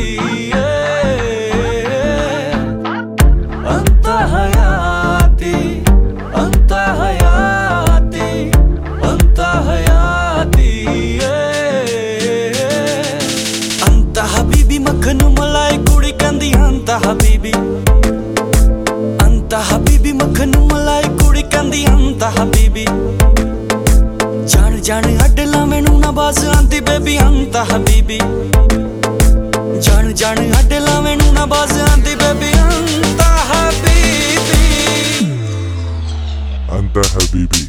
हयाती अंत हयाती अंत हयाती अंत हयाती अंत हबीबी मक्खन मलाई कुड़ी कहंदी अंत हबीबी अंत हबीबी मक्खन मलाई कुड़ी कहंदी अंत हबीबी जान जान अडला मैनू ना बस आंदी बेबी अंत हबीबी जान जान अडला मैनू ना बस आंदी बेबी अंत हबीबी अंत Habibi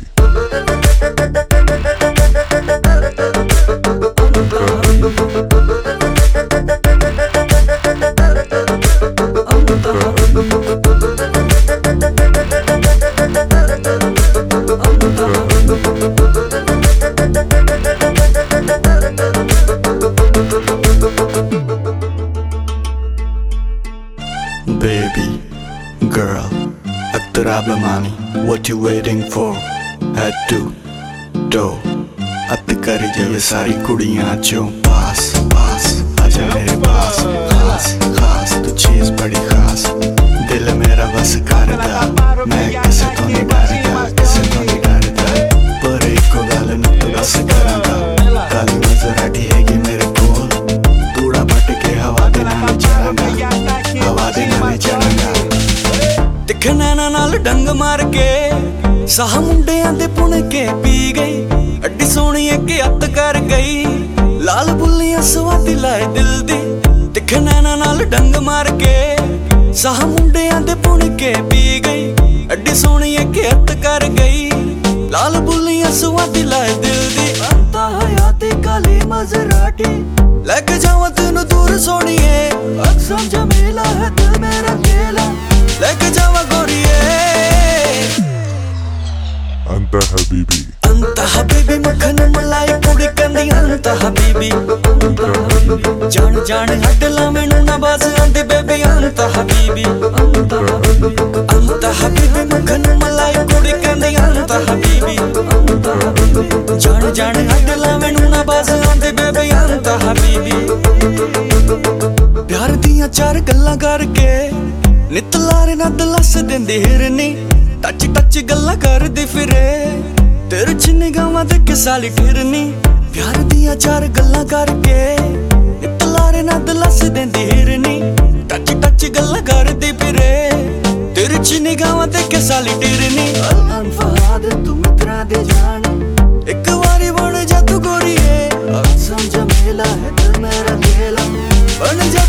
Baby, girl, attraba mami, what you waiting for? Head to toe, at kar jaye sari kudiyan chon paas paas, aaja mere paas, खास खास tu चीज बड़ी खास, दिल मेरा बस करदा, मैं किसे तो नहीं डरदा, किसे तो नहीं डरदा, पर एक गल न तो बस करांगा, कल नजर आएगी मेरे कोल, तूड़ा बट के हवा दे नाल चलांगा, हवा दे नाल चलांगा। तिखे नैना नाल डंग मार के साह मुंडियां दे पुण के पी गई, अड्डी सोहणी के अत कर गई, लाल बुल्लियां स्वादी लाए दिल दी। तिखे नैना नाल डंग मार के साह मुंडियां दे पुण के पी गई, अड्डी सोहणी के अत कर गई, लाल बुल्लियां स्वादी लाए दिल दी। अंत हयाती काली मजराटी लेके जावा तेनू दूर सोहणीए, अक्सर जमीला है दिल मेरा खेला, लेके जावा गोरिए अंत हबीबी अंत हबीबी मक्खन मलाई कुड़ी कहंदी अंत हबीबी जान जान अडला मैनू ना बस आंदी बेबी अंत हबीबी अंत हबीबी मक्खन मलाई कुड़ी कहंदी अंत हबीबी जान जान अडला मैनू ना बस आंदी बेबी अंत हबीबी प्यार दियां चार गल्लां करके नित लारे ना दलस दिंदी हिरनी, टच टच गल्लां करदी फिरे तेरे च निगाहां दे के साली फिरनी। प्यार दियां चार गल्लां करके नित लारे ना दलस दिंदी हिरनी, टच टच गल्लां करदी फिरे तेरे च निगाहां दे के साली फिरनी। अल्लाह फहाद तू मित्रा दे जान एक वारी बन जा तू गोरीए, अक्सर जमेला है दिल मेरा खेला बन जा